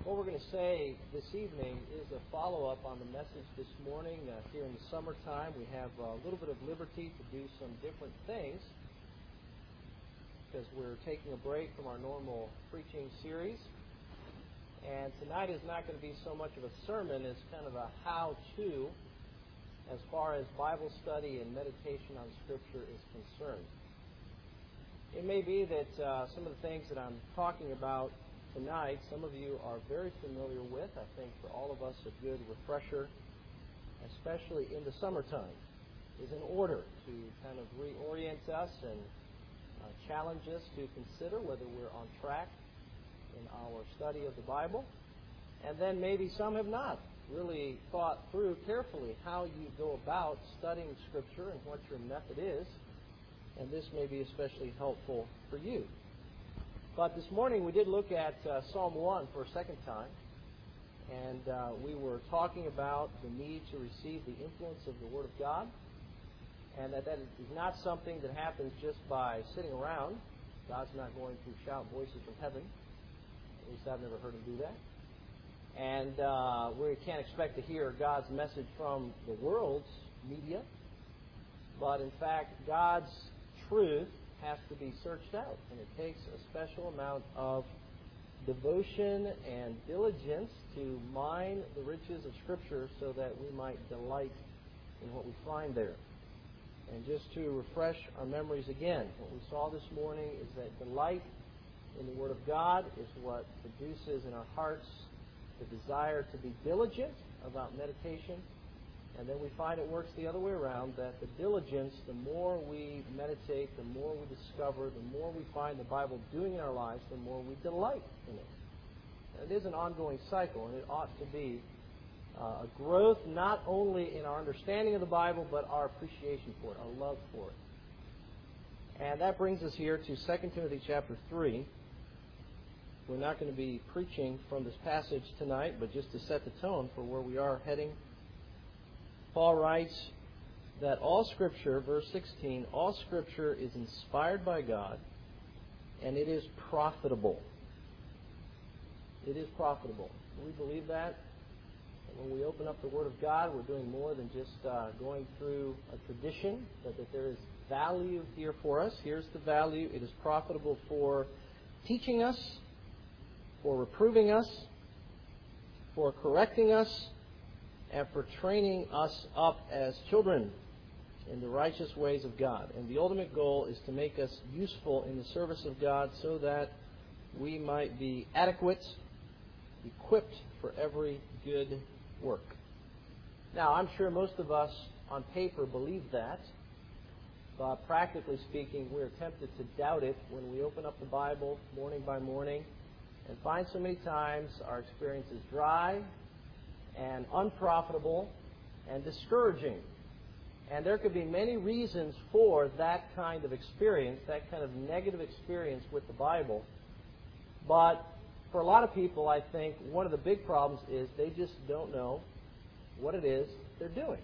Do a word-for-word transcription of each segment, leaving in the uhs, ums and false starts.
What we're going to say this evening is a follow-up on the message this morning. Uh, here in the summertime, we have a little bit of liberty to do some different things because we're taking a break from our normal preaching series. And tonight is not going to be so much of a sermon as kind of a how-to as far as Bible study and meditation on Scripture is concerned. It may be that uh, some of the things that I'm talking about tonight, some of you are very familiar with. I think for all of us a good refresher, especially in the summertime, is in order to kind of reorient us and uh, challenge us to consider whether we're on track in our study of the Bible. And then maybe some have not really thought through carefully how you go about studying Scripture and what your method is. And this may be especially helpful for you. But this morning we did look at uh, Psalm one for a second time, and uh, we were talking about the need to receive the influence of the Word of God, and that that is not something that happens just by sitting around. God's not going to shout voices from heaven. At least I've never heard Him do that. And uh, we can't expect to hear God's message from the world's media, but in fact God's truth has to be searched out, and it takes a special amount of devotion and diligence to mine the riches of Scripture so that we might delight in what we find there. And just to refresh our memories again, what we saw this morning is that delight in the Word of God is what produces in our hearts the desire to be diligent about meditation. And then we find it works the other way around, that the diligence, the more we meditate, the more we discover, the more we find the Bible doing in our lives, the more we delight in it. And it is an ongoing cycle, and it ought to be uh, a growth not only in our understanding of the Bible, but our appreciation for it, our love for it. And that brings us here to Second Timothy chapter three. We're not going to be preaching from this passage tonight, but just to set the tone for where we are heading. Paul writes that all Scripture, verse sixteen, all Scripture is inspired by God, and it is profitable. It is profitable. We believe that. And when we open up the Word of God, we're doing more than just uh, going through a tradition, but that there is value here for us. Here's the value. It is profitable for teaching us, for reproving us, for correcting us, and for training us up as children in the righteous ways of God. And the ultimate goal is to make us useful in the service of God so that we might be adequate, equipped for every good work. Now, I'm sure most of us on paper believe that, but practically speaking, we're tempted to doubt it when we open up the Bible morning by morning and find so many times our experience is dry and unprofitable and discouraging. And there could be many reasons for that kind of experience, that kind of negative experience with the Bible. But for a lot of people, I think one of the big problems is they just don't know what it is they're doing.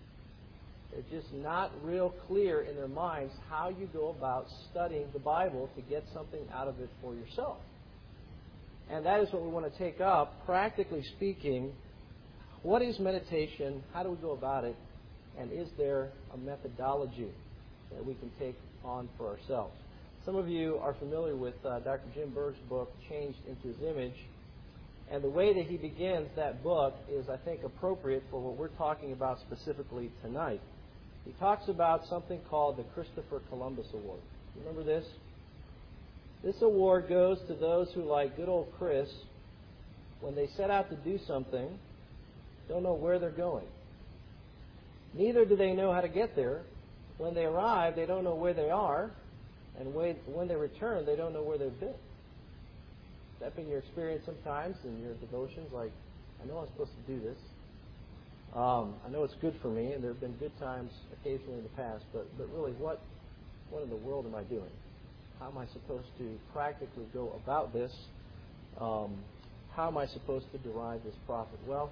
They're just not real clear in their minds how you go about studying the Bible to get something out of it for yourself. And that is what we want to take up, practically speaking. What is meditation? How do we go about it? And is there a methodology that we can take on for ourselves? Some of you are familiar with uh, Doctor Jim Berg's book, Changed into His Image. And the way that he begins that book is, I think, appropriate for what we're talking about specifically tonight. He talks about something called the Christopher Columbus Award. Remember this? This award goes to those who, like good old Chris, when they set out to do something, don't know where they're going. Neither do they know how to get there. When they arrive, they don't know where they are. And when they return, they don't know where they've been. Has that been your experience sometimes in your devotions? Like, I know I'm supposed to do this. Um, I know it's good for me, and there have been good times occasionally in the past, but, but really, what, what in the world am I doing? How am I supposed to practically go about this? Um, how am I supposed to derive this profit? Well,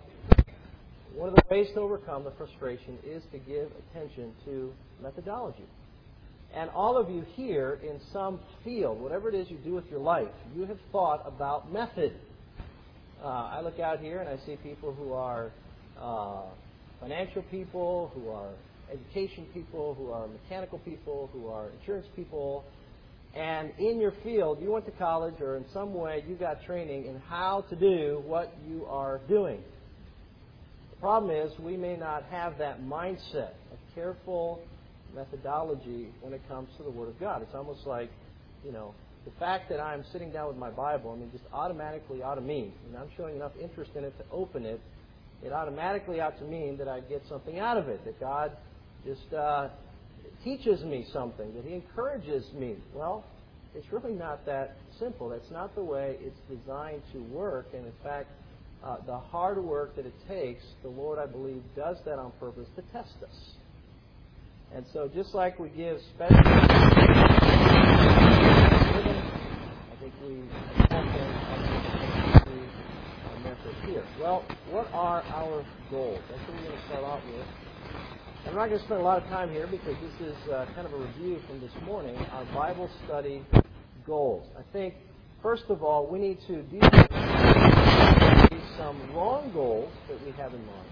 one of the ways to overcome the frustration is to give attention to methodology. And all of you here in some field, whatever it is you do with your life, you have thought about method. Uh, I look out here and I see people who are uh, financial people, who are education people, who are mechanical people, who are insurance people. And in your field, you went to college or in some way you got training in how to do what you are doing. The problem is we may not have that mindset of careful methodology when it comes to the Word of God. It's almost like, you know, the fact that I'm sitting down with my Bible, I mean, just automatically ought to mean, and I'm showing enough interest in it to open it, it automatically ought to mean that I get something out of it, that God just uh, teaches me something, that He encourages me. Well, it's really not that simple. That's not the way it's designed to work. And in fact, uh, the hard work that it takes, the Lord, I believe, does that on purpose to test us. And so just like we give special, I think we have a method here. Well, what are our goals? That's what we're going to start off with. I'm not going to spend a lot of time here because this is uh, kind of a review from this morning, our Bible study goals. I think, first of all, we need to deal with some wrong goals that we have in mind.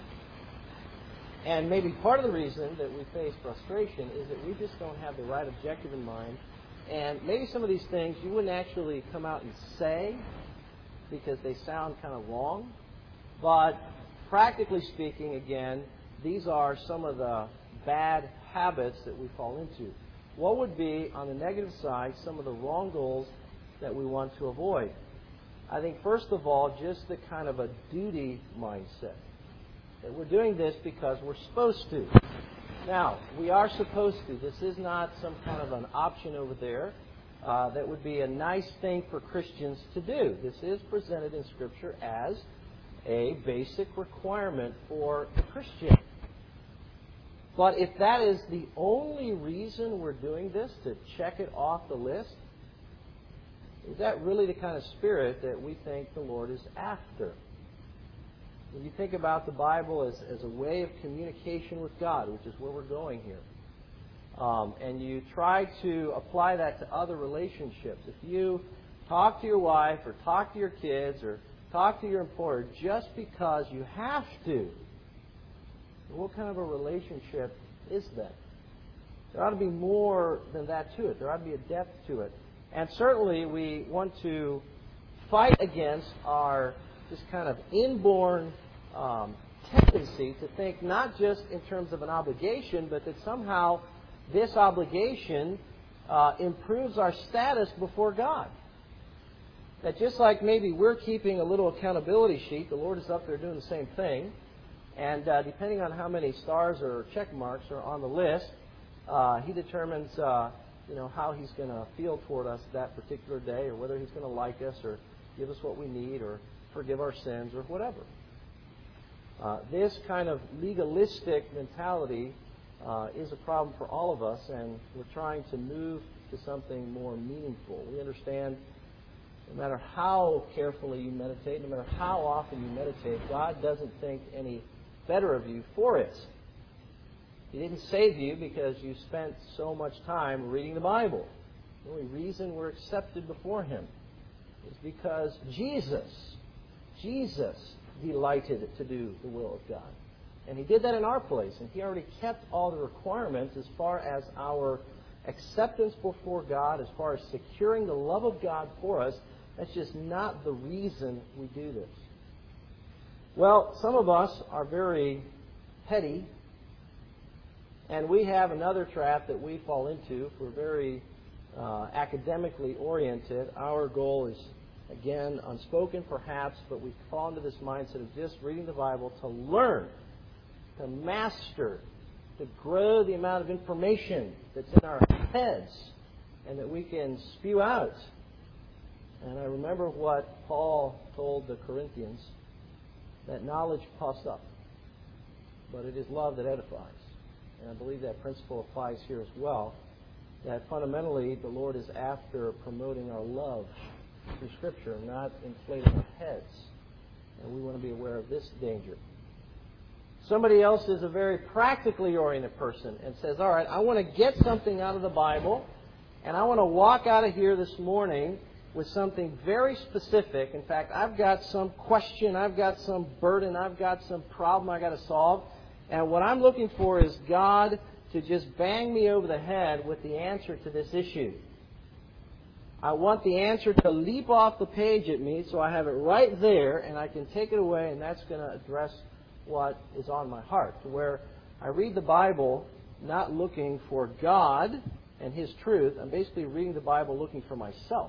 And maybe part of the reason that we face frustration is that we just don't have the right objective in mind. And maybe some of these things you wouldn't actually come out and say because they sound kind of wrong. But practically speaking, again, these are some of the bad habits that we fall into. What would be, on the negative side, some of the wrong goals that we want to avoid? I think, first of all, just the kind of a duty mindset. That we're doing this because we're supposed to. Now, we are supposed to. This is not some kind of an option over there. Uh, that would be a nice thing for Christians to do. This is presented in Scripture as a basic requirement for a Christian. But if that is the only reason we're doing this, to check it off the list, is that really the kind of spirit that we think the Lord is after? When you think about the Bible as, as a way of communication with God, which is where we're going here, um, and you try to apply that to other relationships, if you talk to your wife or talk to your kids or talk to your employer just because you have to, what kind of a relationship is that? There ought to be more than that to it. There ought to be a depth to it. And certainly we want to fight against our just kind of inborn um, tendency to think not just in terms of an obligation, but that somehow this obligation uh, improves our status before God. That just like maybe we're keeping a little accountability sheet, the Lord is up there doing the same thing. And uh, depending on how many stars or check marks are on the list, uh, He determines uh, you know, how He's going to feel toward us that particular day, or whether He's going to like us or give us what we need or forgive our sins or whatever. Uh, this kind of legalistic mentality uh, is a problem for all of us, and we're trying to move to something more meaningful. We understand no matter how carefully you meditate, no matter how often you meditate, God doesn't think any better of you for it. He didn't save you because you spent so much time reading the Bible. The only reason we're accepted before Him is because Jesus, Jesus delighted to do the will of God. And He did that in our place. And He already kept all the requirements as far as our acceptance before God, as far as securing the love of God for us. That's just not the reason we do this. Well, some of us are very petty, and we have another trap that we fall into. If we're very uh, academically oriented, our goal is, again, unspoken perhaps, but we fall into this mindset of just reading the Bible to learn, to master, to grow the amount of information that's in our heads and that we can spew out. And I remember what Paul told the Corinthians, that knowledge puffs up, but it is love that edifies. And I believe that principle applies here as well, that fundamentally the Lord is after promoting our love through Scripture, not inflating our heads. And we want to be aware of this danger. Somebody else is a very practically oriented person and says, all right, I want to get something out of the Bible, and I want to walk out of here this morning with something very specific. In fact, I've got some question, I've got some burden, I've got some problem I've got to solve. And what I'm looking for is God to just bang me over the head with the answer to this issue. I want the answer to leap off the page at me so I have it right there and I can take it away, and that's going to address what is on my heart. To where I read the Bible not looking for God and His truth. I'm basically reading the Bible looking for myself.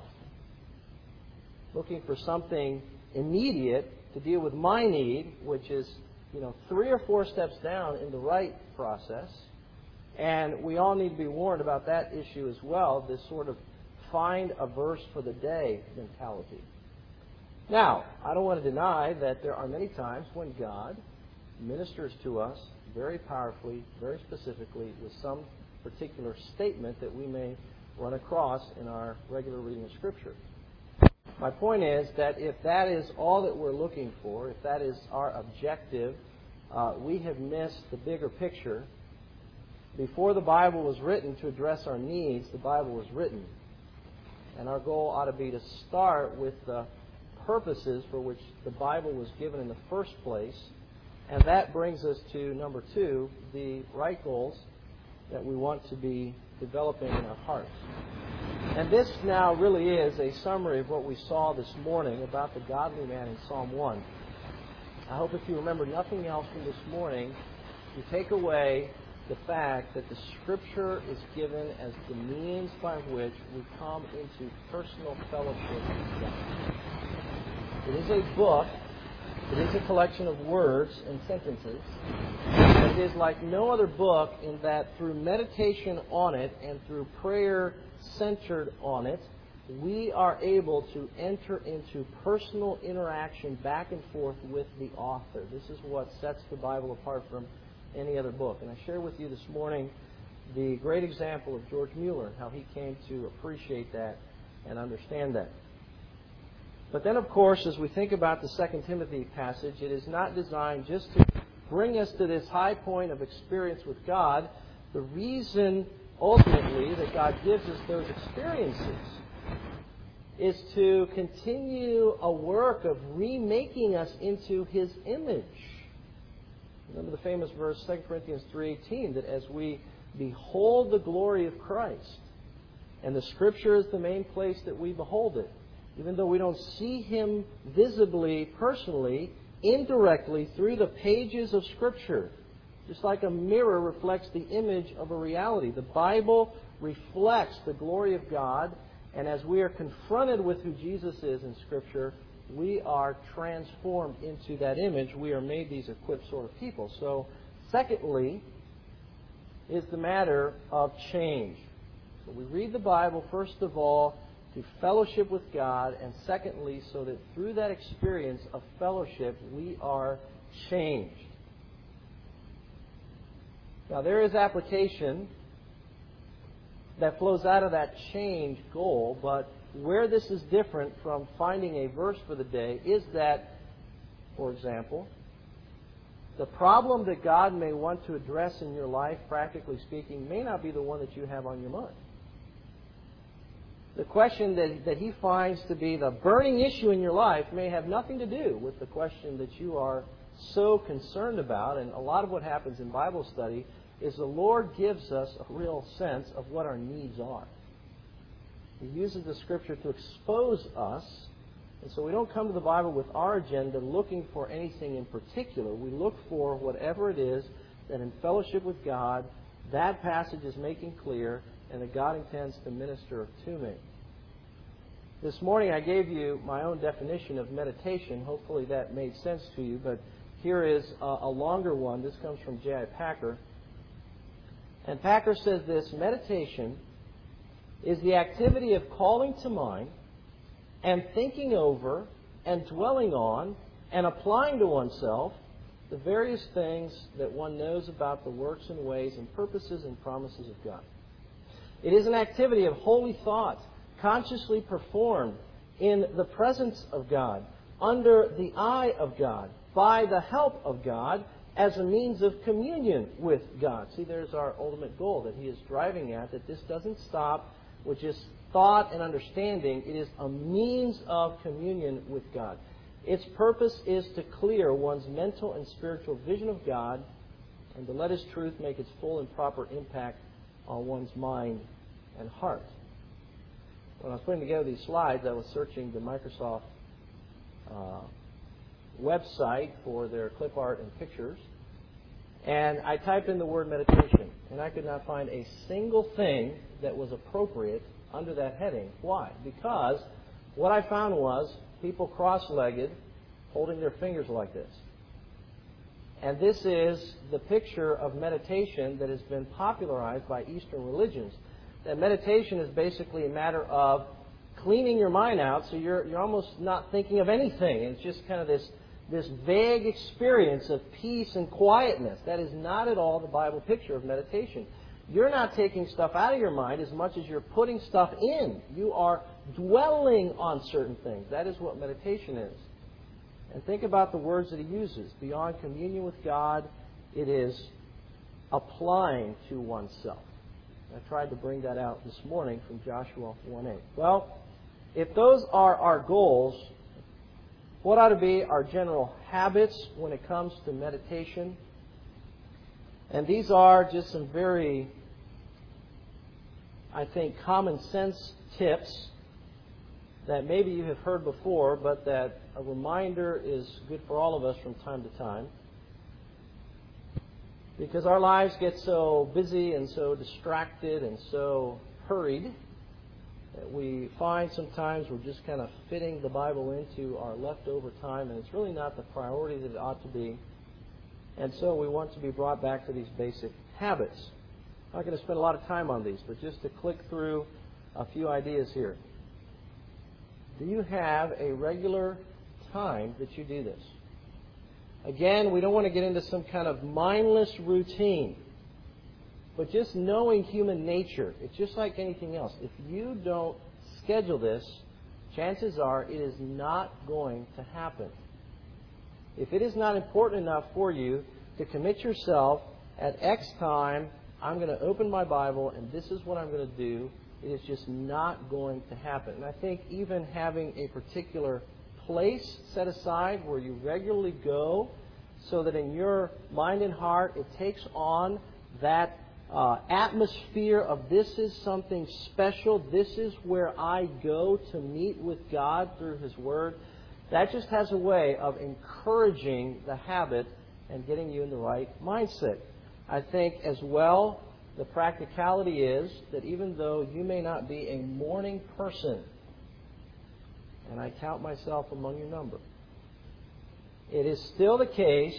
Looking for something immediate to deal with my need, which is, you know, three or four steps down in the right process. And we all need to be warned about that issue as well, this sort of find a verse for the day mentality. Now, I don't want to deny that there are many times when God ministers to us very powerfully, very specifically, with some particular statement that we may run across in our regular reading of Scripture. My point is that if that is all that we're looking for, if that is our objective, uh, we have missed the bigger picture. Before the Bible was written to address our needs, the Bible was written. And our goal ought to be to start with the purposes for which the Bible was given in the first place. And that brings us to, number two, the right goals that we want to be developing in our hearts. And this now really is a summary of what we saw this morning about the godly man in Psalm one. I hope if you remember nothing else from this morning, you take away the fact that the Scripture is given as the means by which we come into personal fellowship with God. It is a book. It is a collection of words and sentences. But it is like no other book in that through meditation on it and through prayer centered on it, we are able to enter into personal interaction back and forth with the author. This is what sets the Bible apart from any other book. And I share with you this morning the great example of George Mueller and how he came to appreciate that and understand that. But then, of course, as we think about the Second Timothy passage, it is not designed just to bring us to this high point of experience with God. The reason, ultimately, that God gives us those experiences is to continue a work of remaking us into His image. Remember the famous verse, Second Corinthians three eighteen, that as we behold the glory of Christ, and the Scripture is the main place that we behold it, even though we don't see Him visibly, personally, indirectly through the pages of Scripture, just like a mirror reflects the image of a reality. The Bible reflects the glory of God, and as we are confronted with who Jesus is in Scripture, we are transformed into that image. We are made these equipped sort of people. So, secondly, is the matter of change. So we read the Bible, first of all, to fellowship with God, and secondly, so that through that experience of fellowship, we are changed. Now, there is application that flows out of that change goal, but where this is different from finding a verse for the day is that, for example, the problem that God may want to address in your life, practically speaking, may not be the one that you have on your mind. The question that, that He finds to be the burning issue in your life may have nothing to do with the question that you are so concerned about. And a lot of what happens in Bible study is the Lord gives us a real sense of what our needs are. He uses the Scripture to expose us. And so we don't come to the Bible with our agenda looking for anything in particular. We look for whatever it is that in fellowship with God, that passage is making clear and that God intends to minister to me. This morning I gave you my own definition of meditation. Hopefully that made sense to you, but here is a, a longer one. This comes from J I Packer. And Packer says this: meditation is the activity of calling to mind and thinking over and dwelling on and applying to oneself the various things that one knows about the works and ways and purposes and promises of God. It is an activity of holy thought, consciously performed in the presence of God, under the eye of God, by the help of God, as a means of communion with God. See, there's our ultimate goal that he is driving at, that this doesn't stop which is thought and understanding. It is a means of communion with God. Its purpose is to clear one's mental and spiritual vision of God and to let His truth make its full and proper impact on one's mind and heart. When I was putting together these slides, I was searching the Microsoft uh, website for their clip art and pictures, and I typed in the word meditation, and I could not find a single thing that was appropriate under that heading. Why? Because what I found was people cross-legged holding their fingers like this. And this is the picture of meditation that has been popularized by Eastern religions. That meditation is basically a matter of cleaning your mind out so you're you're almost not thinking of anything. It's just kind of this, this vague experience of peace and quietness. That is not at all the Bible picture of meditation. You're not taking stuff out of your mind as much as you're putting stuff in. You are dwelling on certain things. That is what meditation is. And think about the words that he uses. Beyond communion with God, it is applying to oneself. I tried to bring that out this morning from Joshua one eight. Well, if those are our goals, what ought to be our general habits when it comes to meditation? And these are just some very, I think, common sense tips that maybe you have heard before, but that a reminder is good for all of us from time to time. Because our lives get so busy and so distracted and so hurried that we find sometimes we're just kind of fitting the Bible into our leftover time, and it's really not the priority that it ought to be. And so we want to be brought back to these basic habits. I'm not going to spend a lot of time on these, but just to click through a few ideas here. Do you have a regular time that you do this? Again, we don't want to get into some kind of mindless routine. But just knowing human nature, it's just like anything else. If you don't schedule this, chances are it is not going to happen. If it is not important enough for you to commit yourself at X time, I'm going to open my Bible and this is what I'm going to do, it is just not going to happen. And I think even having a particular place set aside where you regularly go so that in your mind and heart it takes on that uh, atmosphere of this is something special, this is where I go to meet with God through His Word. That just has a way of encouraging the habit and getting you in the right mindset. I think as well, the practicality is that even though you may not be a morning person, and I count myself among your number, it is still the case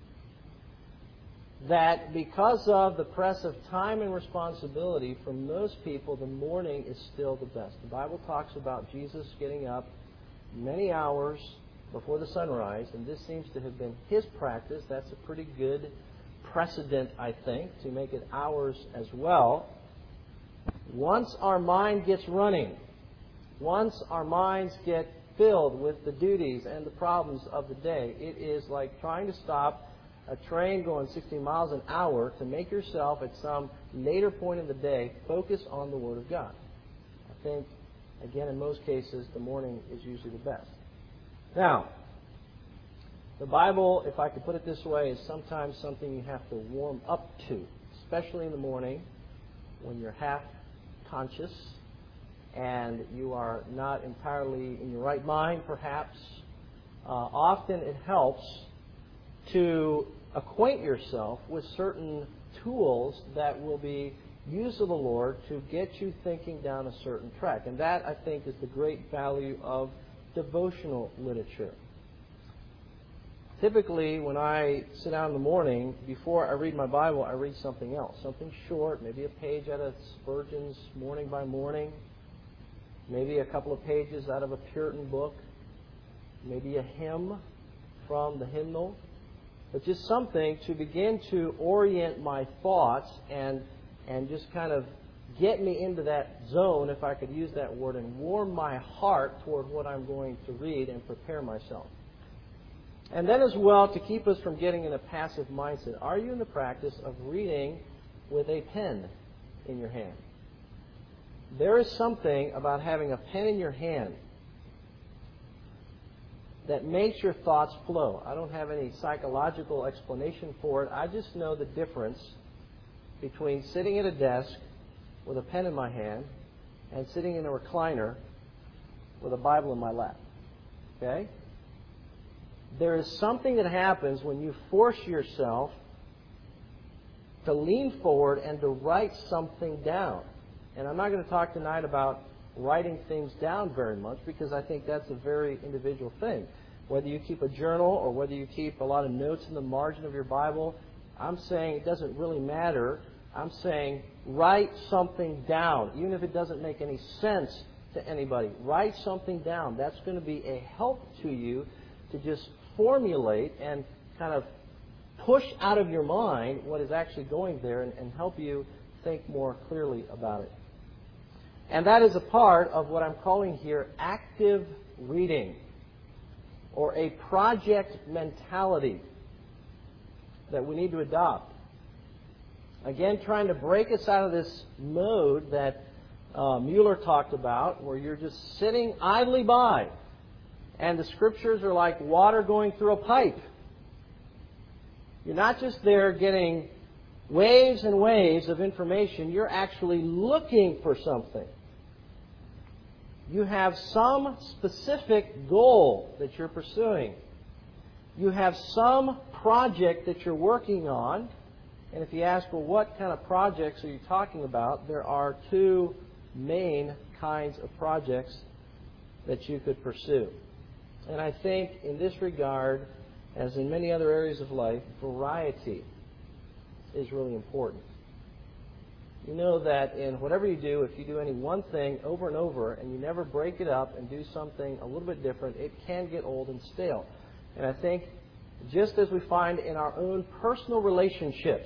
that because of the press of time and responsibility, for most people, the morning is still the best. The Bible talks about Jesus getting up many hours before the sunrise, and this seems to have been His practice. That's a pretty good precedent, I think, to make it ours as well. Once our mind gets running, once our minds get filled with the duties and the problems of the day, it is like trying to stop a train going sixty miles an hour to make yourself at some later point in the day focus on the Word of God. I think, again, in most cases, the morning is usually the best. Now, the Bible, if I could put it this way, is sometimes something you have to warm up to, especially in the morning when you're half conscious and you are not entirely in your right mind, perhaps. Uh, often it helps to acquaint yourself with certain tools that will be used of the Lord to get you thinking down a certain track. And that, I think, is the great value of devotional literature. Typically, when I sit down in the morning, before I read my Bible, I read something else. Something short, maybe a page out of Spurgeon's Morning by Morning, maybe a couple of pages out of a Puritan book, maybe a hymn from the hymnal, but just something to begin to orient my thoughts and and just kind of get me into that zone, if I could use that word, and warm my heart toward what I'm going to read and prepare myself. And then as well, to keep us from getting in a passive mindset, are you in the practice of reading with a pen in your hand? there is something about having a pen in your hand that makes your thoughts flow. I don't have any psychological explanation for it. I just know the difference between sitting at a desk with a pen in my hand and sitting in a recliner with a Bible in my lap. Okay? There is something that happens when you force yourself to lean forward and to write something down. And I'm not going to talk tonight about writing things down very much because I think that's a very individual thing. Whether you keep a journal or whether you keep a lot of notes in the margin of your Bible, I'm saying it doesn't really matter. I'm saying write something down, even if it doesn't make any sense to anybody. Write something down. That's going to be a help to you to just formulate and kind of push out of your mind what is actually going there and, and help you think more clearly about it. And that is a part of what I'm calling here active reading, or a project mentality that we need to adopt. Again, trying to break us out of this mode that uh, Mueller talked about, where you're just sitting idly by, and the Scriptures are like water going through a pipe. You're not just there getting waves and waves of information. You're actually looking for something. You have some specific goal that you're pursuing. You have some project that you're working on. And if you ask, well, what kind of projects are you talking about? There are two main kinds of projects that you could pursue. And I think in this regard, as in many other areas of life, variety is really important. You know that in whatever you do, if you do any one thing over and over and you never break it up and do something a little bit different, it can get old and stale. And I think just as we find in our own personal relationships,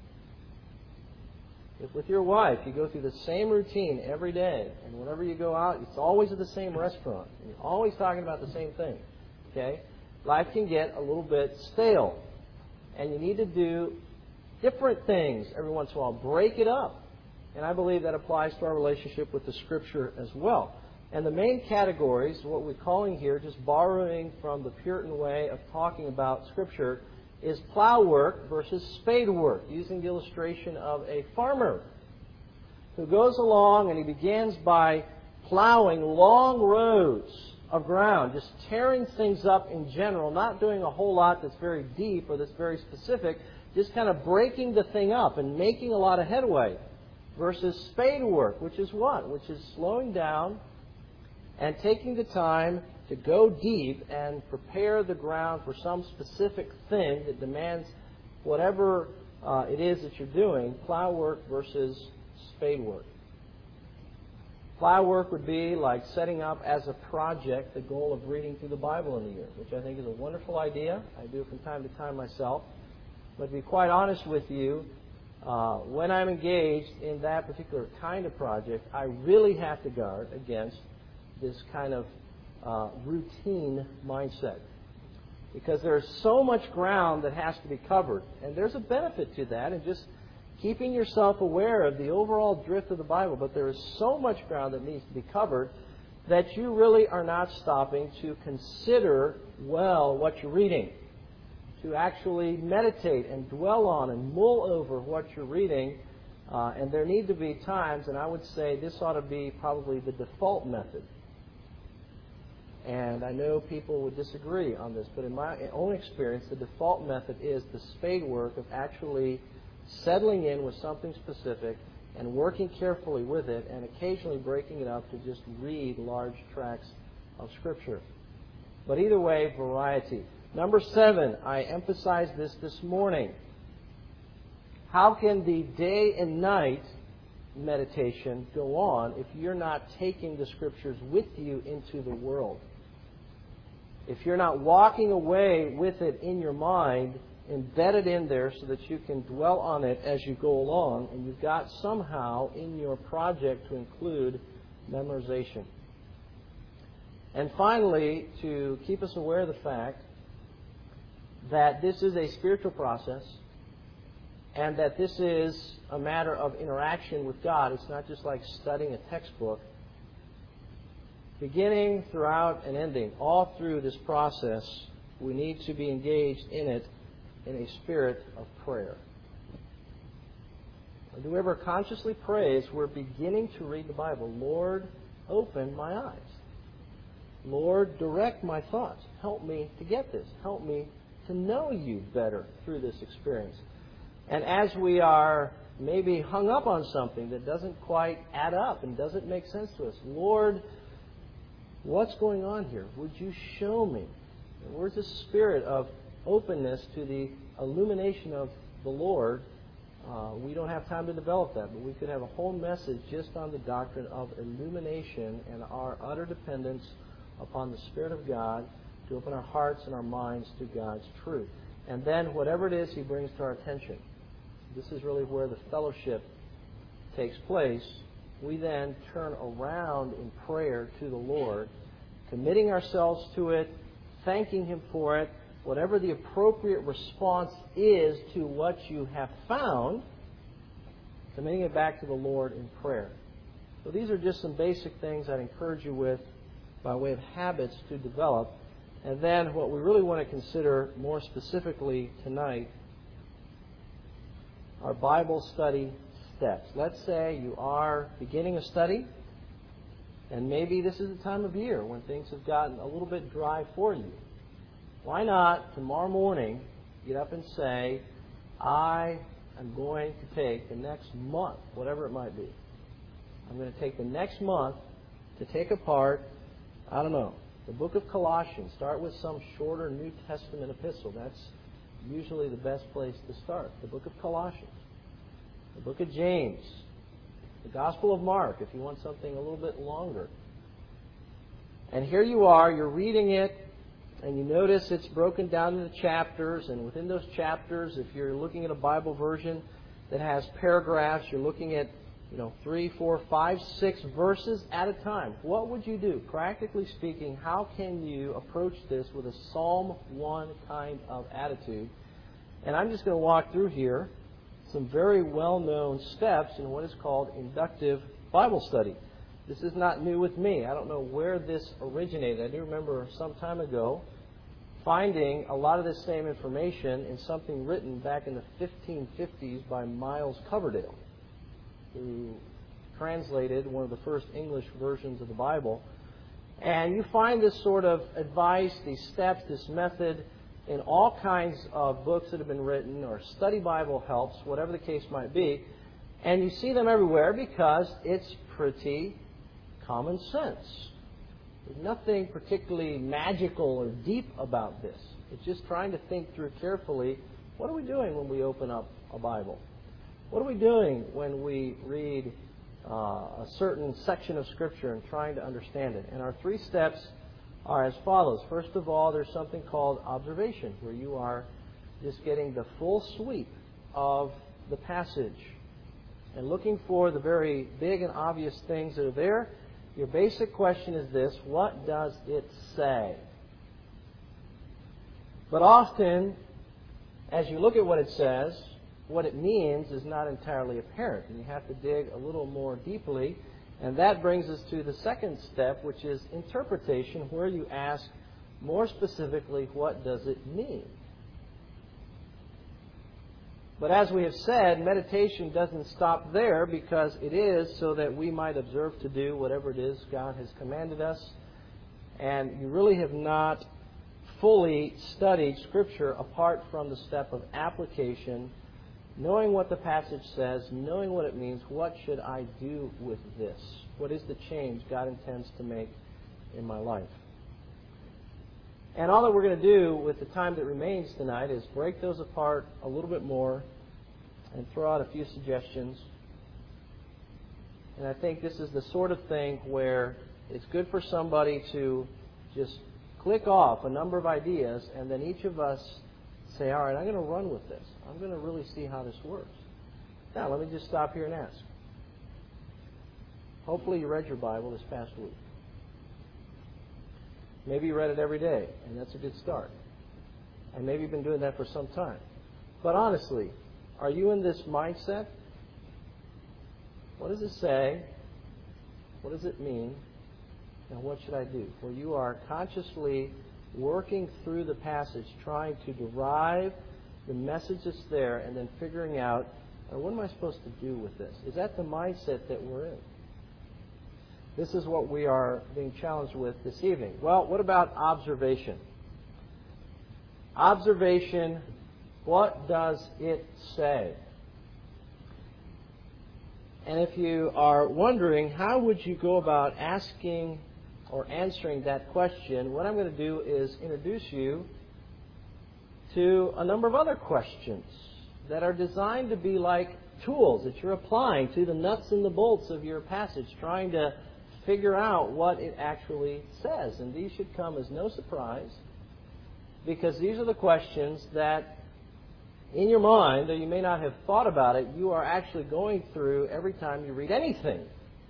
if with your wife you go through the same routine every day, and whenever you go out, it's always at the same restaurant, and you're always talking about the same thing, okay? Life can get a little bit stale, and you need to do different things every once in a while. Break it up. And I believe that applies to our relationship with the Scripture as well. And the main categories, what we're calling here, just borrowing from the Puritan way of talking about Scripture, is plow work versus spade work, using the illustration of a farmer who goes along and he begins by plowing long rows of ground, just tearing things up in general, not doing a whole lot that's very deep or that's very specific, just kind of breaking the thing up and making a lot of headway, versus spade work, which is what? Which is slowing down and taking the time to go deep and prepare the ground for some specific thing that demands whatever uh, it is that you're doing, plow work versus spade work. Plow work would be like setting up as a project the goal of reading through the Bible in a year, which I think is a wonderful idea. I do it from time to time myself. But to be quite honest with you, uh, when I'm engaged in that particular kind of project, I really have to guard against this kind of uh, routine mindset. Because there's so much ground that has to be covered. And there's a benefit to that, and just keeping yourself aware of the overall drift of the Bible. But there is so much ground that needs to be covered that you really are not stopping to consider well what you're reading, to actually meditate and dwell on and mull over what you're reading. Uh, and there need to be times, and I would say this ought to be probably the default method. And I know people would disagree on this, but in my own experience, the default method is the spade work of actually settling in with something specific and working carefully with it, and occasionally breaking it up to just read large tracts of Scripture. But either way, variety. Number seven, I emphasized this this morning. How can the day and night meditation go on if you're not taking the Scriptures with you into the world? If you're not walking away with it in your mind, embedded in there so that you can dwell on it as you go along, and you've got somehow in your project to include memorization. And finally, to keep us aware of the fact that this is a spiritual process, and that this is a matter of interaction with God. It's not just like studying a textbook. Beginning, throughout, and ending, all through this process, we need to be engaged in it in a spirit of prayer. And whoever consciously prays, we're beginning to read the Bible. Lord, open my eyes. Lord, direct my thoughts. Help me to get this. Help me to know you better through this experience. And as we are maybe hung up on something that doesn't quite add up and doesn't make sense to us, Lord, what's going on here? Would you show me? And where's the spirit of openness to the illumination of the Lord? Uh, we don't have time to develop that, but we could have a whole message just on the doctrine of illumination and our utter dependence upon the Spirit of God to open our hearts and our minds to God's truth. And then whatever it is He brings to our attention, this is really where the fellowship takes place. We then turn around in prayer to the Lord, committing ourselves to it, thanking Him for it, whatever the appropriate response is to what you have found, committing it back to the Lord in prayer. So these are just some basic things I'd encourage you with by way of habits to develop. And then what we really want to consider more specifically tonight are Bible study steps. Let's say you are beginning a study, and maybe this is the time of year when things have gotten a little bit dry for you. Why not tomorrow morning get up and say, I am going to take the next month, whatever it might be. I'm going to take the next month to take apart, I don't know, the book of Colossians. Start with some shorter New Testament epistle. That's usually the best place to start. The book of Colossians. The book of James. The Gospel of Mark, if you want something a little bit longer. And here you are, you're reading it, and you notice it's broken down into chapters, and within those chapters, if you're looking at a Bible version that has paragraphs, you're looking at, you know, three, four, five, six verses at a time. What would you do? Practically speaking, how can you approach this with a Psalm one kind of attitude? And I'm just going to walk through here some very well-known steps in what is called inductive Bible study. This is not new with me. I don't know where this originated. I do remember some time ago finding a lot of this same information in something written back in the fifteen fifties by Miles Coverdale, who translated one of the first English versions of the Bible. And you find this sort of advice, these steps, this method in all kinds of books that have been written, or study Bible helps, whatever the case might be. And you see them everywhere because it's pretty common sense. There's nothing particularly magical or deep about this. It's just trying to think through carefully, what are we doing when we open up a Bible? What are we doing when we read uh, a certain section of Scripture and trying to understand it? And our three steps are as follows. First of all, there's something called observation, where you are just getting the full sweep of the passage and looking for the very big and obvious things that are there. Your basic question is this: what does it say? But often, as you look at what it says, what it means is not entirely apparent, and you have to dig a little more deeply. And that brings us to the second step, which is interpretation, where you ask more specifically, what does it mean? But as we have said, meditation doesn't stop there, because it is so that we might observe to do whatever it is God has commanded us. And you really have not fully studied Scripture apart from the step of application, knowing what the passage says, knowing what it means. What should I do with this? What is the change God intends to make in my life? And all that we're going to do with the time that remains tonight is break those apart a little bit more and throw out a few suggestions. And I think this is the sort of thing where it's good for somebody to just click off a number of ideas, and then each of us say, all right, I'm going to run with this. I'm going to really see how this works. Now, let me just stop here and ask. Hopefully you read your Bible this past week. Maybe you read it every day, and that's a good start. And maybe you've been doing that for some time. But honestly, Are you in this mindset? What does it say? What does it mean? And what should I do? Well, you are consciously working through the passage, trying to derive the message that's there, and then figuring out, uh, what am I supposed to do with this? Is that the mindset that we're in? This is what we are being challenged with this evening. Well, what about observation? Observation, what does it say? And if you are wondering, how would you go about asking or answering that question, what I'm going to do is introduce you to a number of other questions that are designed to be like tools that you're applying to the nuts and the bolts of your passage, trying to figure out what it actually says. And these should come as no surprise, because these are the questions that in your mind, though you may not have thought about it, you are actually going through every time you read anything.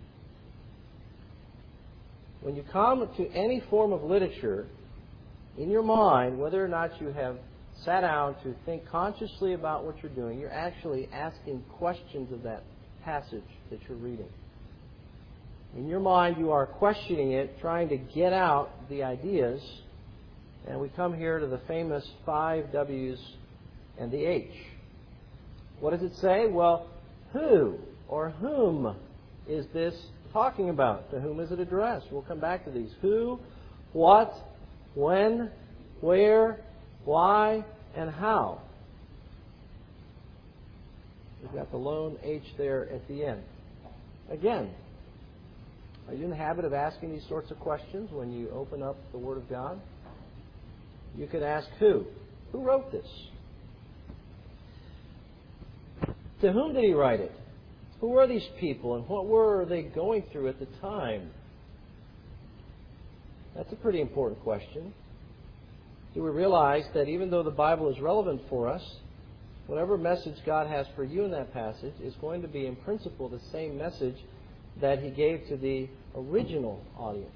When you come to any form of literature, in your mind, whether or not you have sat down to think consciously about what you're doing, you're actually asking questions of that passage that you're reading. In your mind, you are questioning it, trying to get out the ideas, and we come here to the famous five W's and the H. What does it say? Well, who or whom is this talking about? To whom is it addressed? We'll come back to these. Who, what, when, where, why, and how. We've got the lone H there at the end. Again, are you in the habit of asking these sorts of questions when you open up the Word of God? You could ask who. Who wrote this? To whom did he write it? Who were these people, and what were they going through at the time? That's a pretty important question. Do we realize that even though the Bible is relevant for us, whatever message God has for you in that passage is going to be, in principle, the same message that He gave to the original audience?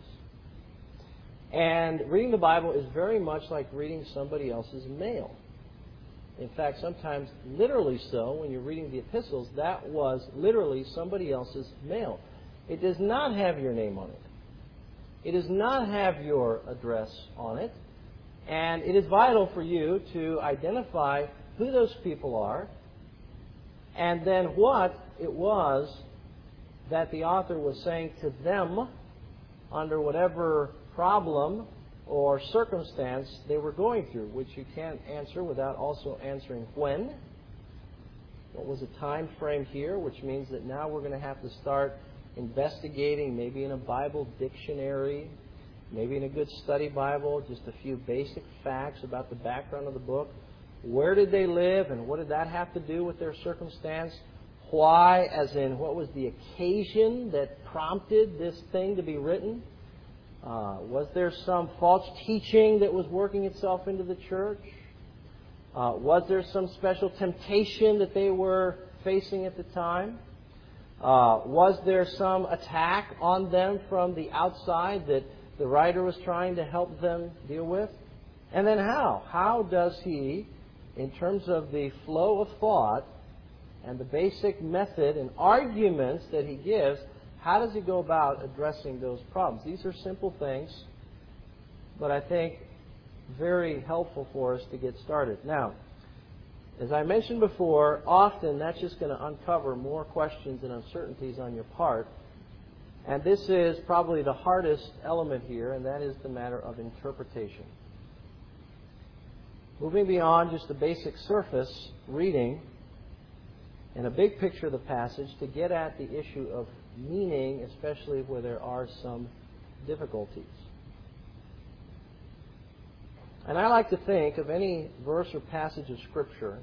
And reading the Bible is very much like reading somebody else's mail. In fact, sometimes literally so, when you're reading the epistles, that was literally somebody else's mail. It does not have your name on it. It does not have your address on it. And it is vital for you to identify who those people are and then what it was that the author was saying to them under whatever problem or circumstance they were going through, which you can't answer without also answering when. What was the time frame here, which means that now we're going to have to start investigating, maybe in a Bible dictionary, maybe in a good study Bible, just a few basic facts about the background of the book. Where did they live, and what did that have to do with their circumstance? Why, as in what was the occasion that prompted this thing to be written? Uh, was there some false teaching that was working itself into the church? Uh, was there some special temptation that they were facing at the time? Uh, was there some attack on them from the outside that the writer was trying to help them deal with? And then how? How does he, in terms of the flow of thought and the basic method and arguments that he gives, how does he go about addressing those problems? These are simple things, but I think very helpful for us to get started. Now, as I mentioned before, often that's just going to uncover more questions and uncertainties on your part. And this is probably the hardest element here, and that is the matter of interpretation. Moving beyond just the basic surface reading and a big picture of the passage to get at the issue of meaning, especially where there are some difficulties. And I like to think of any verse or passage of Scripture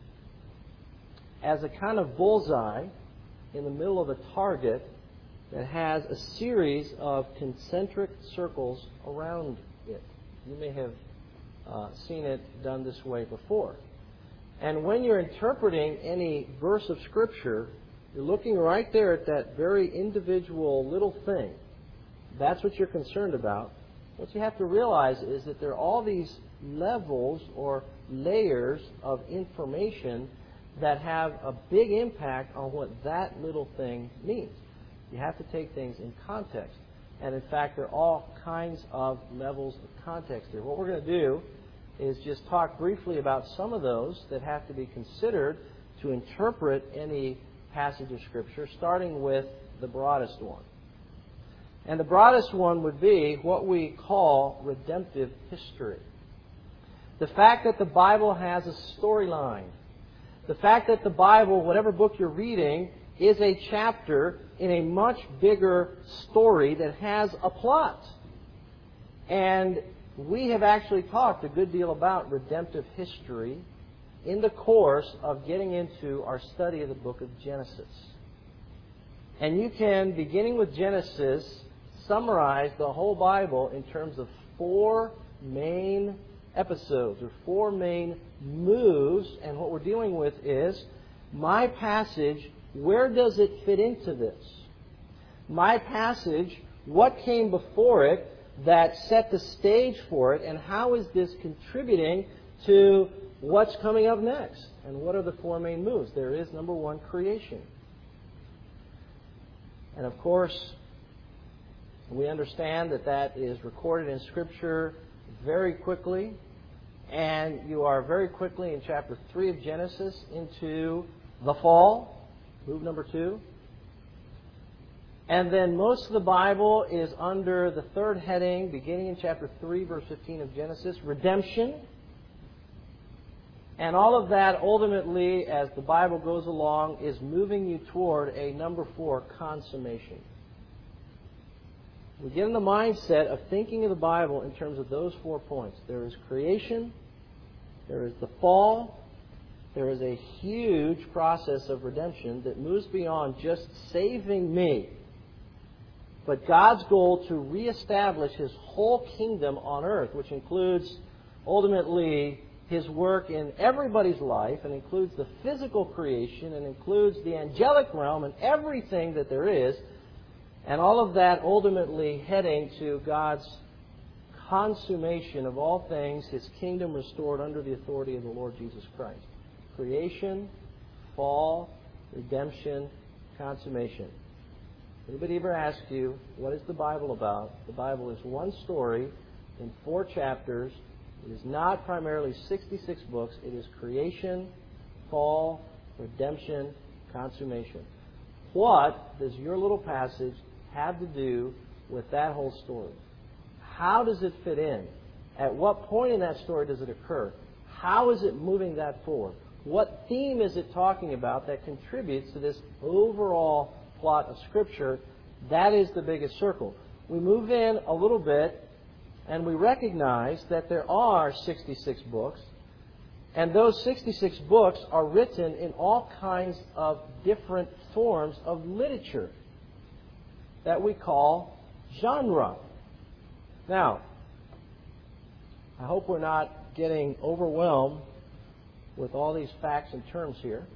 as a kind of bullseye in the middle of a target that has a series of concentric circles around it. You may have uh, seen it done this way before. And when you're interpreting any verse of Scripture, you're looking right there at that very individual little thing. That's what you're concerned about. What you have to realize is that there are all these levels or layers of information that have a big impact on what that little thing means. You have to take things in context. And in fact, there are all kinds of levels of context here. What we're going to do is just talk briefly about some of those that have to be considered to interpret any passage of Scripture, starting with the broadest one. And the broadest one would be what we call redemptive history. The fact that the Bible has a storyline. The fact that the Bible, whatever book you're reading, is a chapter in a much bigger story that has a plot. And we have actually talked a good deal about redemptive history in the course of getting into our study of the book of Genesis. And you can, beginning with Genesis, summarize the whole Bible in terms of four main episodes or four main moves. And what we're dealing with is my passage, where does it fit into this? My passage, what came before it that set the stage for it, and how is this contributing to what's coming up next? And what are the four main moves? There is, number one, creation. And of course, we understand that that is recorded in Scripture very quickly. And you are very quickly in chapter three of Genesis into the fall, move number two. And then most of the Bible is under the third heading, beginning in chapter three, verse fifteen of Genesis, redemption. And all of that ultimately, as the Bible goes along, is moving you toward a number four, consummation. We get in the mindset of thinking of the Bible in terms of those four points. There is creation, there is the fall, there is a huge process of redemption that moves beyond just saving me, but God's goal to reestablish His whole kingdom on earth, which includes ultimately His work in everybody's life, and includes the physical creation, and includes the angelic realm and everything that there is, and all of that ultimately heading to God's consummation of all things, His kingdom restored under the authority of the Lord Jesus Christ. Creation, fall, redemption, consummation. Anybody ever ask you, what is the Bible about? The Bible is one story in four chapters. It is not primarily sixty-six books. It is creation, fall, redemption, consummation. What does your little passage have to do with that whole story? How does it fit in? At what point in that story does it occur? How is it moving that forward? What theme is it talking about that contributes to this overall plot of Scripture? That is the biggest circle. We move in a little bit and we recognize that there are sixty-six books, and those sixty-six books are written in all kinds of different forms of literature that we call genre. Now, I hope we're not getting overwhelmed with all these facts and terms here.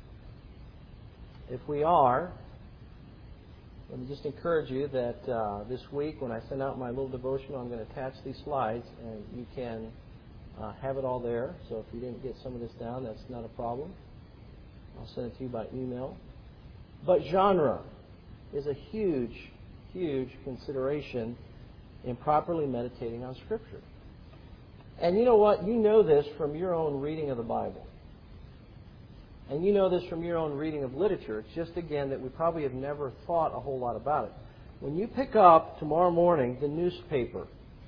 If we are, let me just encourage you that uh, this week when I send out my little devotional, I'm going to attach these slides, and you can uh, have it all there. So if you didn't get some of this down, that's not a problem. I'll send it to you by email. But genre is a huge, huge consideration in properly meditating on Scripture. And you know what? You know this from your own reading of the Bible. And you know this from your own reading of literature. It's just, again, that we probably have never thought a whole lot about it. When you pick up tomorrow morning the newspaper,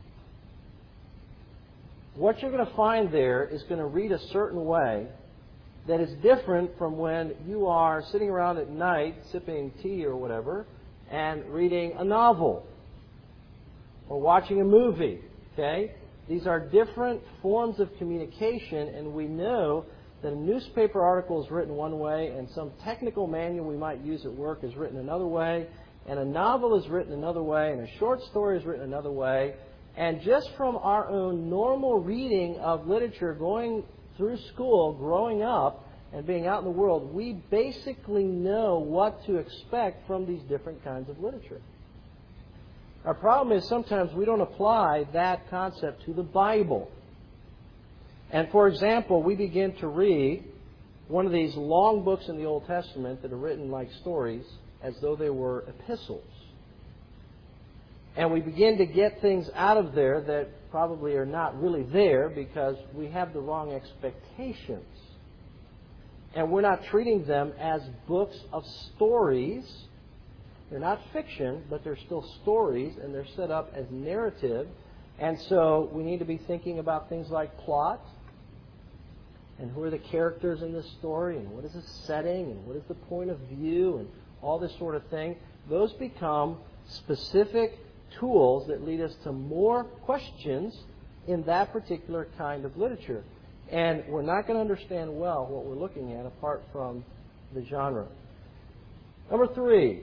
what you're going to find there is going to read a certain way that is different from when you are sitting around at night sipping tea or whatever and reading a novel or watching a movie. Okay? These are different forms of communication, and we know that a newspaper article is written one way, and some technical manual we might use at work is written another way, and a novel is written another way, and a short story is written another way. And just from our own normal reading of literature, going through school, growing up, and being out in the world, we basically know what to expect from these different kinds of literature. Our problem is sometimes we don't apply that concept to the Bible. And for example, we begin to read one of these long books in the Old Testament that are written like stories as though they were epistles. And we begin to get things out of there that probably are not really there because we have the wrong expectations. And we're not treating them as books of stories. They're not fiction, but they're still stories, and they're set up as narrative. And so we need to be thinking about things like plot, and who are the characters in this story, and what is the setting, and what is the point of view, and all this sort of thing. Those become specific tools that lead us to more questions in that particular kind of literature. And we're not going to understand well what we're looking at apart from the genre. Number three,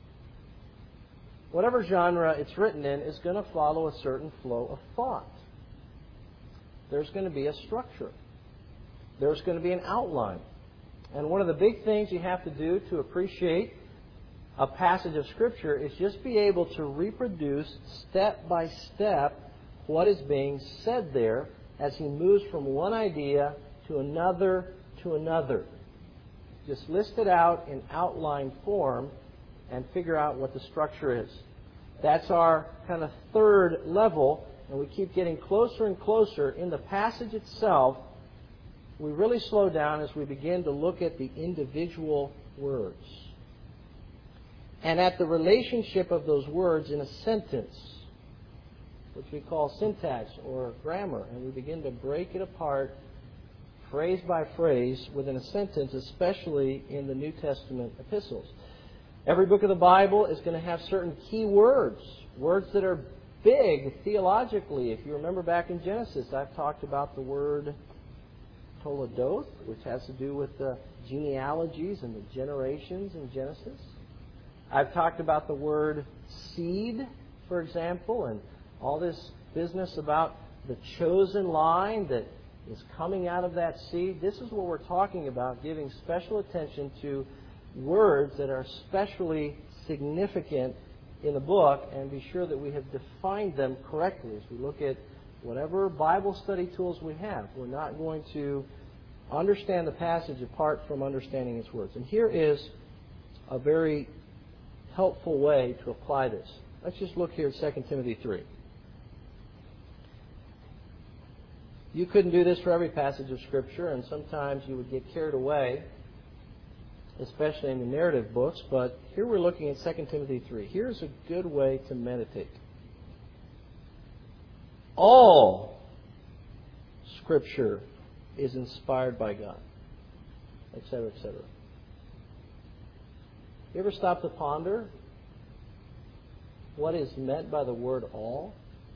whatever genre it's written in is going to follow a certain flow of thought. There's going to be a structure. There's going to be an outline. And one of the big things you have to do to appreciate a passage of Scripture is just be able to reproduce step by step what is being said there as he moves from one idea to another to another. Just list it out in outline form and figure out what the structure is. That's our kind of third level, and we keep getting closer and closer. In the passage itself, we really slow down as we begin to look at the individual words and at the relationship of those words in a sentence, which we call syntax or grammar, and we begin to break it apart phrase by phrase within a sentence, especially in the New Testament epistles. Every book of the Bible is going to have certain key words, words that are big theologically. If you remember back in Genesis, I've talked about the word Toledoth, which has to do with the genealogies and the generations in Genesis. I've talked about the word seed, for example, and all this business about the chosen line that is coming out of that seed. This is what we're talking about, giving special attention to words that are especially significant in the book, and be sure that we have defined them correctly as we look at whatever Bible study tools we have. We're not going to understand the passage apart from understanding its words. And here is a very helpful way to apply this. Let's just look here at Second Timothy three. You couldn't do this for every passage of Scripture, and sometimes you would get carried away, especially in the narrative books, but here we're looking at Second Timothy three. Here's a good way to meditate. All Scripture is inspired by God, et cetera, et cetera. You ever stop to ponder what is meant by the word all?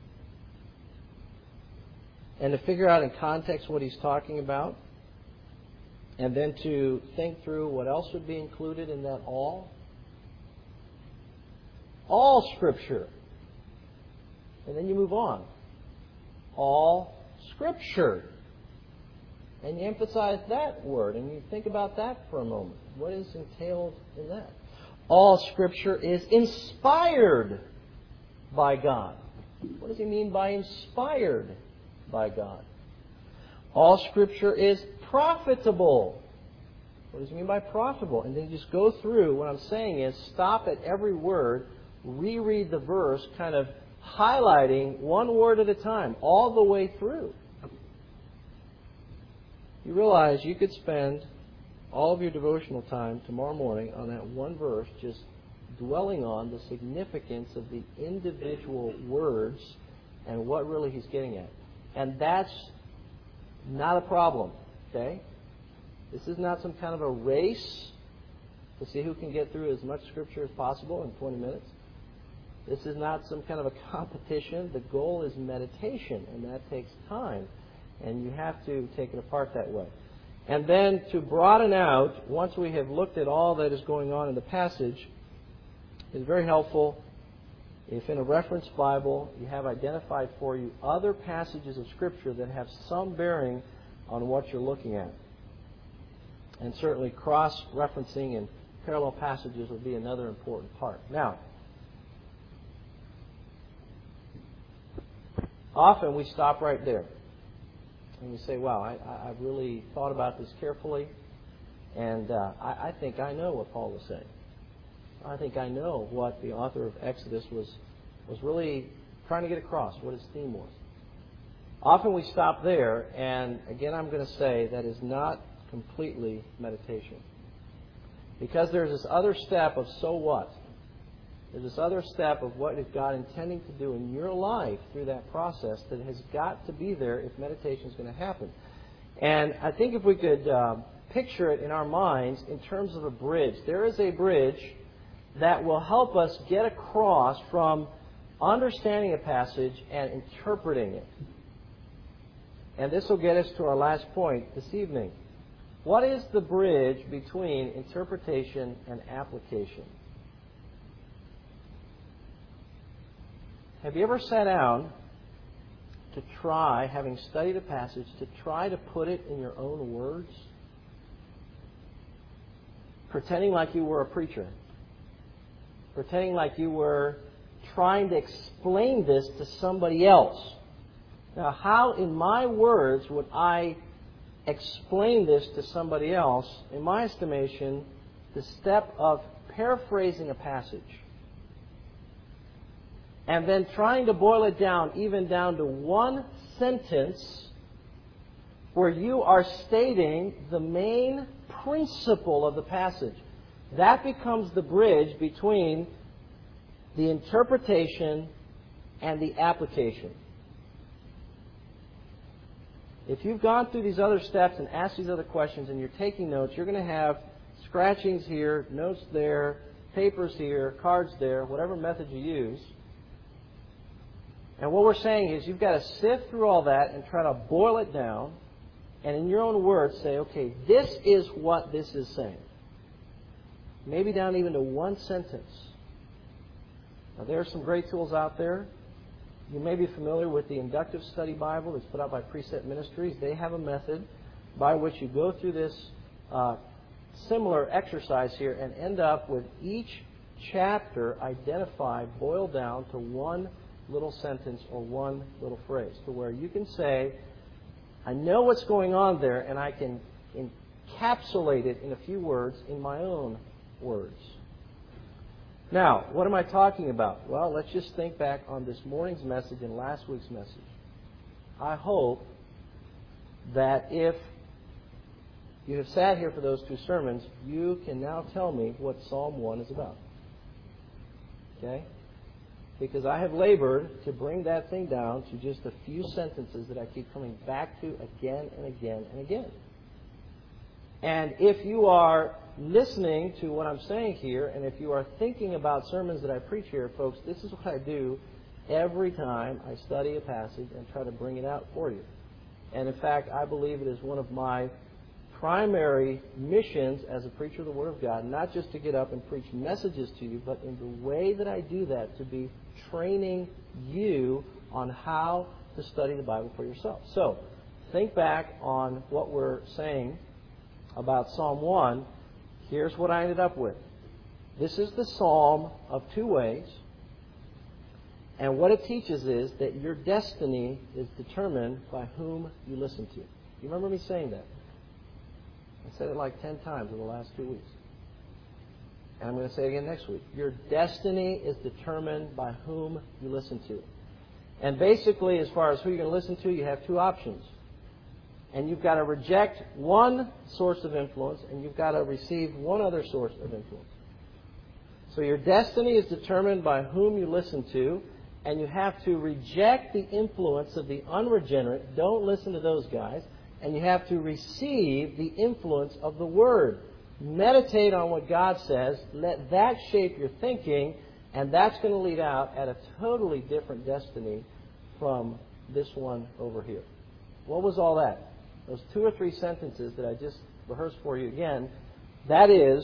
And to figure out in context what he's talking about? And then to think through what else would be included in that all? All Scripture. And then you move on. All Scripture. And you emphasize that word, and you think about that for a moment. What is entailed in that? All Scripture is inspired by God. What does he mean by inspired by God? All Scripture is profitable. What does he mean by profitable? And then you just go through. What I'm saying is stop at every word, reread the verse, kind of highlighting one word at a time, all the way through. You realize you could spend all of your devotional time tomorrow morning on that one verse, just dwelling on the significance of the individual words and what really he's getting at. And that's not a problem, okay? This is not some kind of a race to see who can get through as much Scripture as possible in twenty minutes. This is not some kind of a competition. The goal is meditation, and that takes time. And you have to take it apart that way. And then to broaden out, once we have looked at all that is going on in the passage, it's very helpful if in a reference Bible you have identified for you other passages of Scripture that have some bearing on what you're looking at. And certainly cross-referencing and parallel passages would be another important part. Now, often we stop right there. And we say, wow, I, I've really thought about this carefully. And uh, I, I think I know what Paul was saying. I think I know what the author of Exodus was, was really trying to get across, what his theme was. Often we stop there, and again I'm going to say that is not completely meditation. Because there's this other step of so what? There's this other step of what is God intending to do in your life through that process that has got to be there if meditation is going to happen. And I think if we could uh, picture it in our minds in terms of a bridge, there is a bridge that will help us get across from understanding a passage and interpreting it. And this will get us to our last point this evening. What is the bridge between interpretation and application? Have you ever sat down to try, having studied a passage, to try to put it in your own words? Pretending like you were a preacher. Pretending like you were trying to explain this to somebody else. Now, how in my words would I explain this to somebody else? In my estimation, the step of paraphrasing a passage and then trying to boil it down, even down to one sentence where you are stating the main principle of the passage. That becomes the bridge between the interpretation and the application. If you've gone through these other steps and asked these other questions and you're taking notes, you're going to have scratchings here, notes there, papers here, cards there, whatever method you use. And what we're saying is you've got to sift through all that and try to boil it down and in your own words say, okay, this is what this is saying. Maybe down even to one sentence. Now, there are some great tools out there. You may be familiar with the Inductive Study Bible that's put out by Precept Ministries. They have a method by which you go through this uh, similar exercise here and end up with each chapter identified, boiled down to one little sentence or one little phrase, to where you can say, I know what's going on there, and I can encapsulate it in a few words in my own words. Now, what am I talking about? Well, let's just think back on this morning's message and last week's message. I hope that if you have sat here for those two sermons, you can now tell me what Psalm one is about. Okay? Because I have labored to bring that thing down to just a few sentences that I keep coming back to again and again and again. And if you are listening to what I'm saying here, and if you are thinking about sermons that I preach here, folks, this is what I do every time I study a passage and try to bring it out for you. And in fact, I believe it is one of my primary missions as a preacher of the Word of God, not just to get up and preach messages to you, but in the way that I do that, to be training you on how to study the Bible for yourself. So, think back on what we're saying about Psalm one. Here's what I ended up with. This is the psalm of two ways. And what it teaches is that your destiny is determined by whom you listen to. You remember me saying that? I said it like ten times in the last two weeks. And I'm going to say it again next week. Your destiny is determined by whom you listen to. And basically, as far as who you're going to listen to, you have two options. And you've got to reject one source of influence, and you've got to receive one other source of influence. So your destiny is determined by whom you listen to, and you have to reject the influence of the unregenerate. Don't listen to those guys. And you have to receive the influence of the Word. Meditate on what God says. Let that shape your thinking, and that's going to lead out at a totally different destiny from this one over here. What was all that? Those two or three sentences that I just rehearsed for you again, that is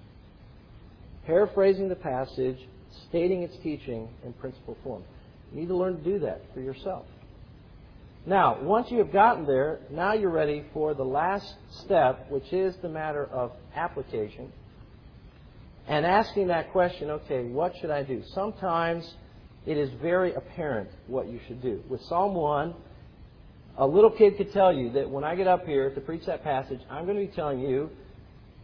paraphrasing the passage, stating its teaching in principle form. You need to learn to do that for yourself. Now, once you have gotten there, now you're ready for the last step, which is the matter of application. And asking that question, okay, what should I do? Sometimes it is very apparent what you should do. With Psalm one, a little kid could tell you that when I get up here to preach that passage, I'm going to be telling you,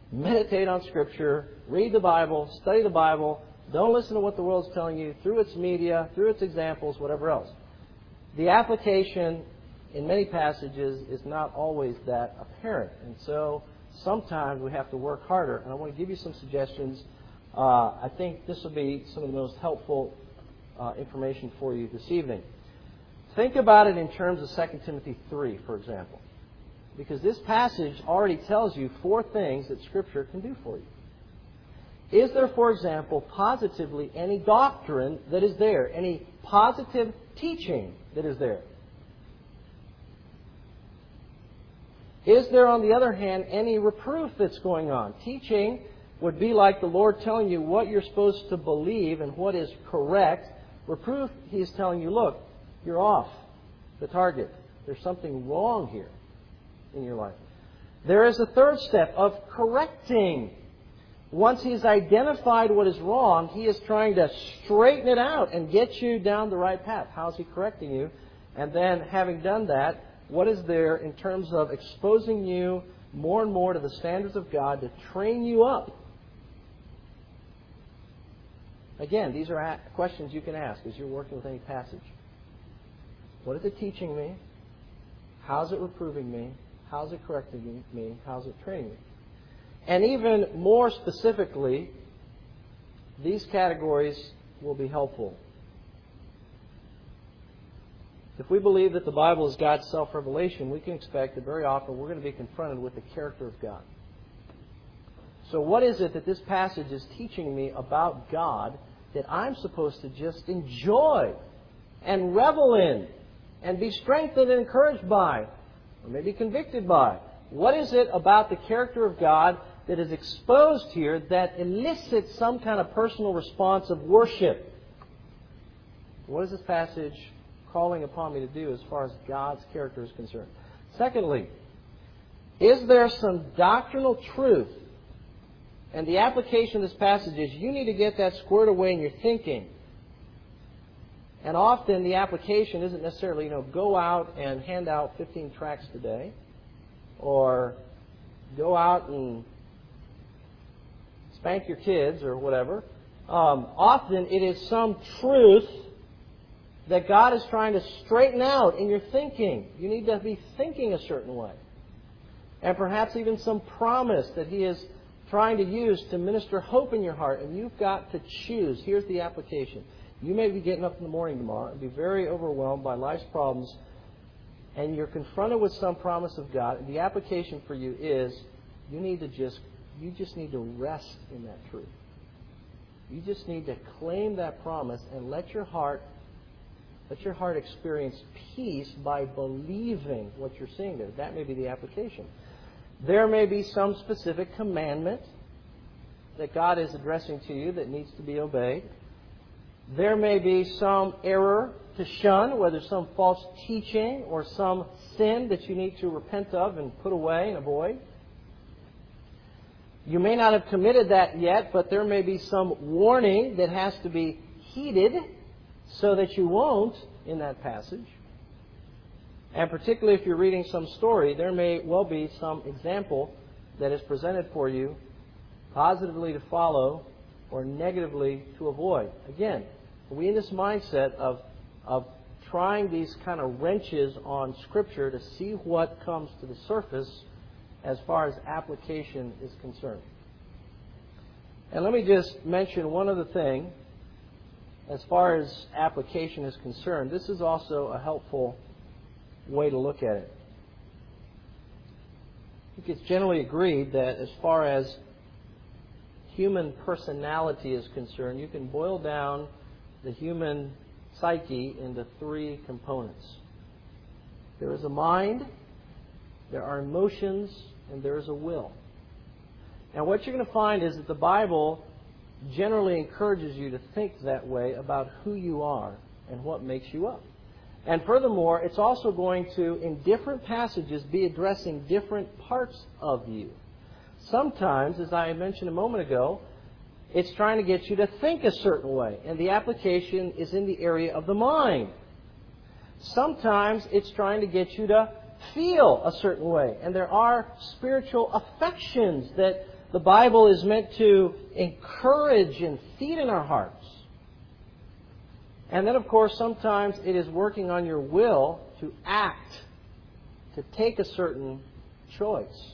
Meditate on Scripture, read the Bible, study the Bible. Don't listen to what the world's telling you through its media, through its examples, whatever else. The application in many passages is not always that apparent. And so sometimes we have to work harder. And I want to give you some suggestions. Uh, I think this will be some of the most helpful uh, information for you this evening. Think about it in terms of Second Timothy three, for example. Because this passage already tells you four things that Scripture can do for you. Is there, for example, positively any doctrine that is there? Any positive teaching that is there? Is there, on the other hand, any reproof that's going on? Teaching would be like the Lord telling you what you're supposed to believe and what is correct. Reproof, He's telling you, look, you're off the target. There's something wrong here in your life. There is a third step of correcting. Once He's identified what is wrong, He is trying to straighten it out and get you down the right path. How is He correcting you? And then, having done that, what is there in terms of exposing you more and more to the standards of God to train you up? Again, these are questions you can ask as you're working with any passage. What is it teaching me? How is it reproving me? How is it correcting me? How is it training me? And even more specifically, these categories will be helpful. If we believe that the Bible is God's self-revelation, we can expect that very often we're going to be confronted with the character of God. So what is it that this passage is teaching me about God that I'm supposed to just enjoy and revel in and be strengthened and encouraged by, or maybe convicted by? What is it about the character of God that is exposed here that elicits some kind of personal response of worship? What is this passage calling upon me to do as far as God's character is concerned? Secondly, is there some doctrinal truth? And the application of this passage is you need to get that squared away in your thinking. And often the application isn't necessarily, you know, go out and hand out fifteen tracts today, or go out and spank your kids or whatever. Um, often it is some truth that God is trying to straighten out in your thinking. You need to be thinking a certain way. And perhaps even some promise that He is trying to use to minister hope in your heart. And you've got to choose. Here's the application. You may be getting up in the morning tomorrow and be very overwhelmed by life's problems, and you're confronted with some promise of God. And the application for you is you need to just you just need to rest in that truth. You just need to claim that promise and let your heart let your heart experience peace by believing what you're seeing there. That may be the application. There may be some specific commandment that God is addressing to you that needs to be obeyed. There may be some error to shun, whether some false teaching or some sin that you need to repent of and put away and avoid. You may not have committed that yet, but there may be some warning that has to be heeded so that you won't in that passage. And particularly if you're reading some story, there may well be some example that is presented for you, positively to follow or negatively to avoid. Again, are we in this mindset of, of trying these kind of wrenches on Scripture to see what comes to the surface as far as application is concerned? And let me just mention one other thing. As far as application is concerned, this is also a helpful way to look at it. I think it's generally agreed that as far as human personality is concerned, you can boil down the human psyche into three components. There is a mind, there are emotions, and there is a will. And what you're going to find is that the Bible generally encourages you to think that way about who you are and what makes you up. And furthermore, it's also going to, in different passages, be addressing different parts of you. Sometimes, as I mentioned a moment ago, it's trying to get you to think a certain way, and the application is in the area of the mind. Sometimes it's trying to get you to feel a certain way, and there are spiritual affections that the Bible is meant to encourage and feed in our hearts. And then, of course, sometimes it is working on your will to act, to take a certain choice.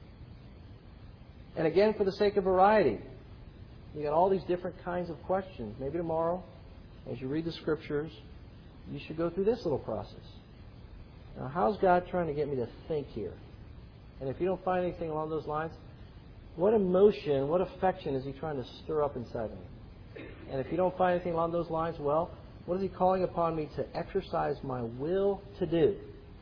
And again, for the sake of variety, you got all these different kinds of questions. Maybe tomorrow, as you read the Scriptures, you should go through this little process. Now, how's God trying to get me to think here? And if you don't find anything along those lines, what emotion, what affection is He trying to stir up inside of me? And if you don't find anything along those lines, well, what is He calling upon me to exercise my will to do?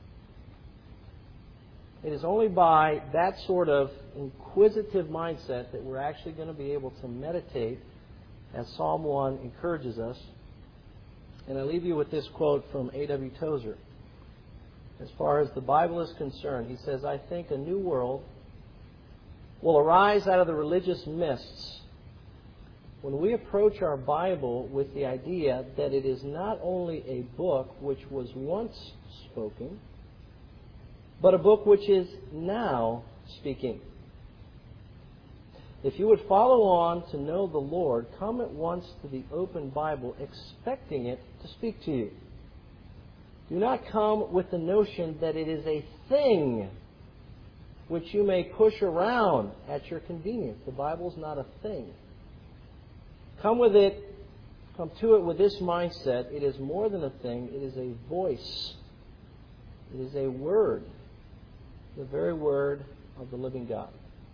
It is only by that sort of inquisitive mindset that we're actually going to be able to meditate, as Psalm one encourages us. And I leave you with this quote from A W Tozer. As far as the Bible is concerned, he says, "I think a new world will arise out of the religious mists when we approach our Bible with the idea that it is not only a book which was once spoken, but a book which is now speaking. If you would follow on to know the Lord, come at once to the open Bible, expecting it to speak to you. Do not come with the notion that it is a thing which you may push around at your convenience. The Bible is not a thing. Come with it, come to it with this mindset. It is more than a thing. It is a voice. It is a word. The very word of the living God."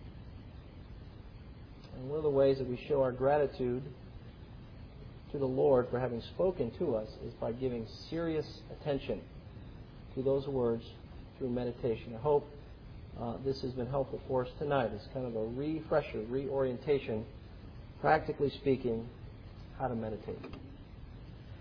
And one of the ways that we show our gratitude to the Lord for having spoken to us is by giving serious attention to those words through meditation. I hope uh, this has been helpful for us tonight. It's kind of a refresher, reorientation, practically speaking, how to meditate.